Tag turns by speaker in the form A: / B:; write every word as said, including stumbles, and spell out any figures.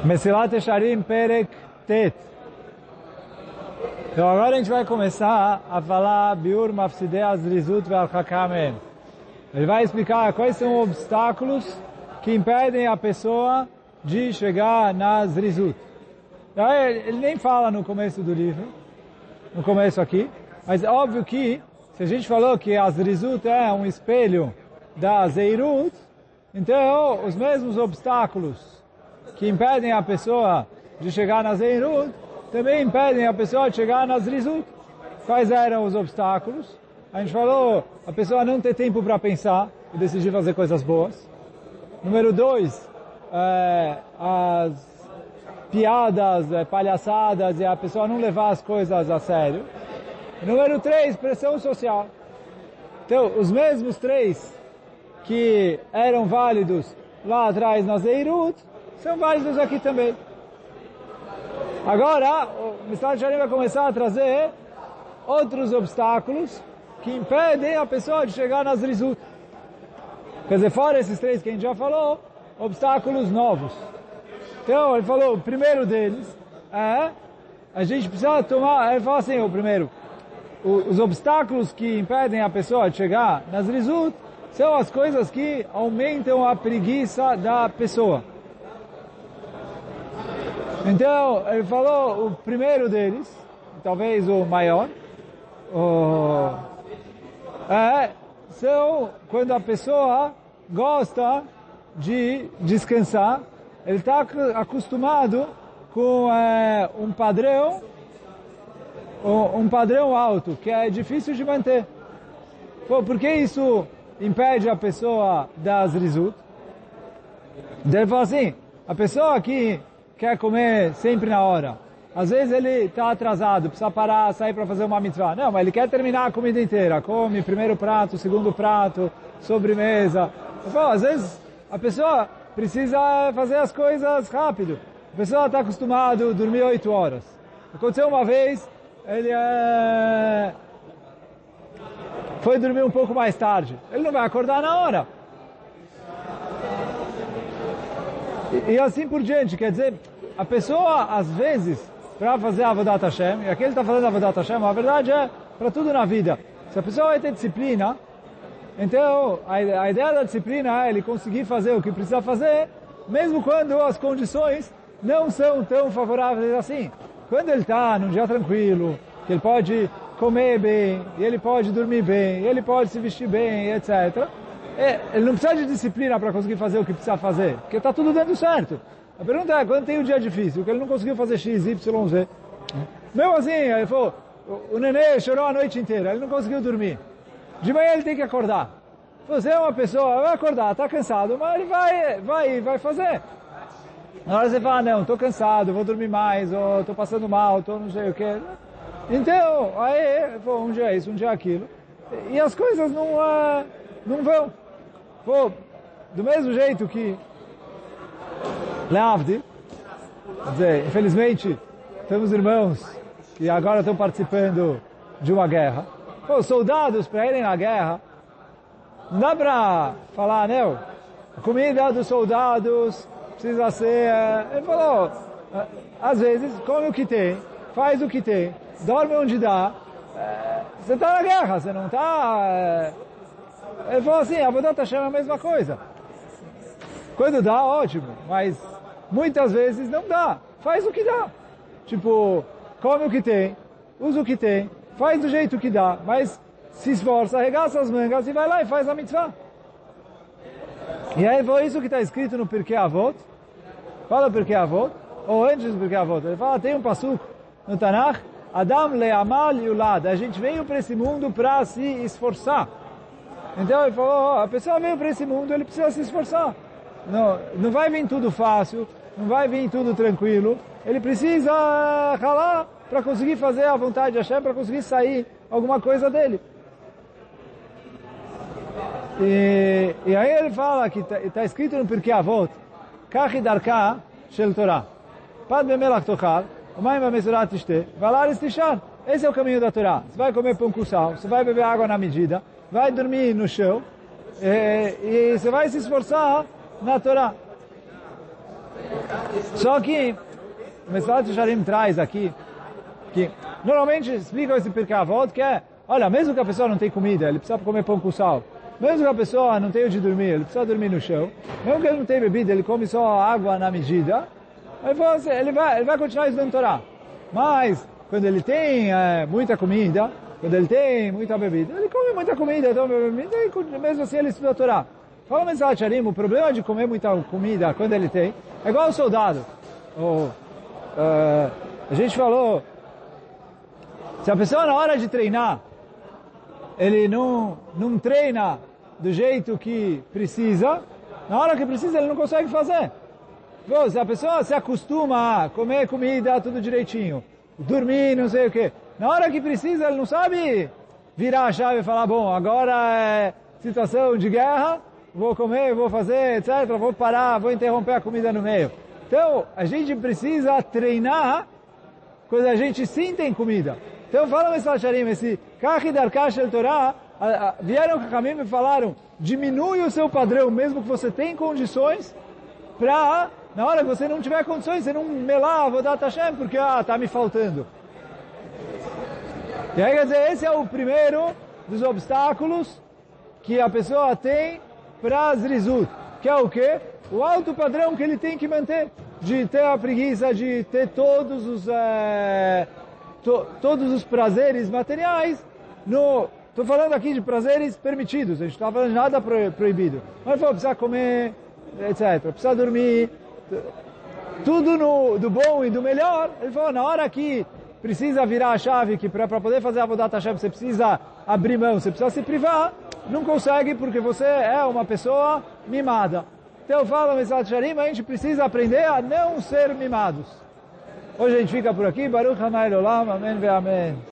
A: Mesilat Yesharim Perek Tet. Então agora a gente vai começar a falar Biur Mafsidei Azrizut Ve'al-Hakamen. Ele vai explicar quais são os obstáculos que impedem a pessoa de chegar na Zrizut. Ele nem fala no começo do livro, no começo aqui, mas é óbvio que, se a gente falou que a Zrizut é um espelho da Zeirut, então os mesmos obstáculos que impedem a pessoa de chegar na Zeirut também impedem a pessoa de chegar na Zrizut. Quais eram os obstáculos? A gente falou, a pessoa não ter tempo para pensar e decidir fazer coisas boas. Número dois, é, as piadas, é, palhaçadas e a pessoa não levar as coisas a sério. Número três, pressão social. Então, os mesmos três que eram válidos lá atrás na Zeirut, são válidos aqui também. Agora, o Mesilat Yesharim vai começar a trazer outros obstáculos que impedem a pessoa de chegar na Zrizut. Quer dizer, fora esses três que a gente já falou, obstáculos novos. Então, ele falou, o primeiro deles é, a gente precisa tomar, ele fala assim, o primeiro, os obstáculos que impedem a pessoa de chegar na Zrizut são as coisas que aumentam a preguiça da pessoa. Então, ele falou o primeiro deles, talvez o maior, o, é, são quando a pessoa gosta de descansar, ele está acostumado com é, um padrão, um padrão alto, que é difícil de manter. Pô, por que isso impede a pessoa da Zrizut? Então ele fala assim, a pessoa que quer comer sempre na hora, às vezes ele está atrasado, precisa parar, sair para fazer uma mitzvah. Não, mas ele quer terminar a comida inteira, come primeiro prato, segundo prato, sobremesa. Eu falo, às vezes a pessoa precisa fazer as coisas rápido. A pessoa está acostumada a dormir oito horas. Aconteceu uma vez, ele é... foi dormir um pouco mais tarde. Ele não vai acordar na hora. E, e assim por diante. Quer dizer, a pessoa, às vezes, para fazer a Avodat Hashem, e aqui ele está falando a Avodat Hashem, a verdade é para tudo na vida. Se a pessoa vai ter disciplina, então a, a ideia da disciplina é ele conseguir fazer o que precisa fazer, mesmo quando as condições não são tão favoráveis assim. Quando ele está num dia tranquilo, que ele pode comer bem, e ele pode dormir bem, e ele pode se vestir bem, etcétera. Ele não precisa de disciplina para conseguir fazer o que precisa fazer, porque está tudo dando certo. A pergunta é, quando tem um dia difícil, que ele não conseguiu fazer X, Y, Z, mesmo assim, ele falou, o nenê chorou a noite inteira, ele não conseguiu dormir. De manhã ele tem que acordar. Você é uma pessoa, vai acordar, está cansado, mas ele vai, vai, vai fazer. Na hora você fala, não, estou cansado, vou dormir mais, ou estou passando mal, estou não sei o que. Então, aí, pô, um dia isso, um dia aquilo. E as coisas não, uh, não vão. Pô, do mesmo jeito que Leavdi, quer dizer, infelizmente, temos irmãos que agora estão participando de uma guerra. Pô, soldados para irem na guerra, não dá para falar, não, a comida dos soldados precisa ser... Ele falou, às vezes, come o que tem, faz o que tem, dorme onde dá, você está na guerra, você não está... Ele falou assim, a Avodat Hashem é a mesma coisa. Quando dá, ótimo, mas muitas vezes não dá. Faz o que dá. Tipo, come o que tem, usa o que tem, faz do jeito que dá, mas se esforça, arregaça as mangas e vai lá e faz a mitzvah. E aí foi isso que está escrito no Pirkei Avot. Fala o Pirkei Avot, ou antes do Pirkei Avot. Ele fala, tem um passuco no Tanakh, Adam le'amal yulad. A gente veio para esse mundo para se esforçar. Então ele falou, a pessoa veio para esse mundo, ele precisa se esforçar. Não, não vai vir tudo fácil, não vai vir tudo tranquilo. Ele precisa ralar para conseguir fazer a vontade de Hashem, para conseguir sair alguma coisa dele. E, e aí ele fala que está tá escrito no Pirkei Avot, Kach darka shel Torah, Pad bemelach tochal, umayim b'mesurat tishteh, v'alaretz tishar. Esse é o caminho da Torá. Você vai comer pão com sal, você vai beber água na medida, vai dormir no chão, e, e você vai se esforçar na Torá. Só que o Mesalat Yesharim traz aqui que normalmente explicam esse Pirkei Avot que é, olha, mesmo que a pessoa não tenha comida, ele precisa comer pão com sal. Mesmo que a pessoa não tenha onde dormir, ele precisa dormir no chão. Mesmo que ele não tenha bebida, ele come só água na medida. Ele, fala assim, ele, vai, ele vai continuar estudando Torá. Mas, quando ele tem é, muita comida, quando ele tem muita bebida, ele come muita comida, toma bebida, e mesmo assim ele estuda a Torá. Fala o Mesalat Yesharim, o problema de comer muita comida quando ele tem, é igual ao soldado. O, uh, a gente falou, se a pessoa na hora de treinar, ele não, não treina do jeito que precisa, na hora que precisa ele não consegue fazer. Pô, se a pessoa se acostuma a comer comida tudo direitinho, dormir, não sei o quê, na hora que precisa ele não sabe virar a chave e falar, bom, agora é situação de guerra, vou comer, vou fazer, etcétera, vou parar, vou interromper a comida no meio. Então, a gente precisa treinar quando a gente sim tem comida. Então, fala o Mesalat Yesharim, esse Kach Darkah Shel Torah, vieram com o caminho e falaram, diminui o seu padrão, mesmo que você tenha condições, para, na hora que você não tiver condições, você não melar, vou dar Hashem, porque, ah, está me faltando. E aí, quer dizer, esse é o primeiro dos obstáculos que a pessoa tem para Zrizut, que é o quê? O alto padrão que ele tem que manter, de ter a preguiça, de ter todos os... É, To, todos os prazeres materiais, no, estou falando aqui de prazeres permitidos, a gente não está falando de nada pro, proibido. Mas falou, precisa comer, etcétera, precisa dormir, tudo no, do bom e do melhor. Ele falou, na hora que precisa virar a chave, que para poder fazer a Avodat Hashem você precisa abrir mão, você precisa se privar, não consegue porque você é uma pessoa mimada. Então fala o Mesalat Yesharim, a gente precisa aprender a não ser mimados. Hoje a gente fica por aqui. Baruch Hanai Olam. Amém ve Amém.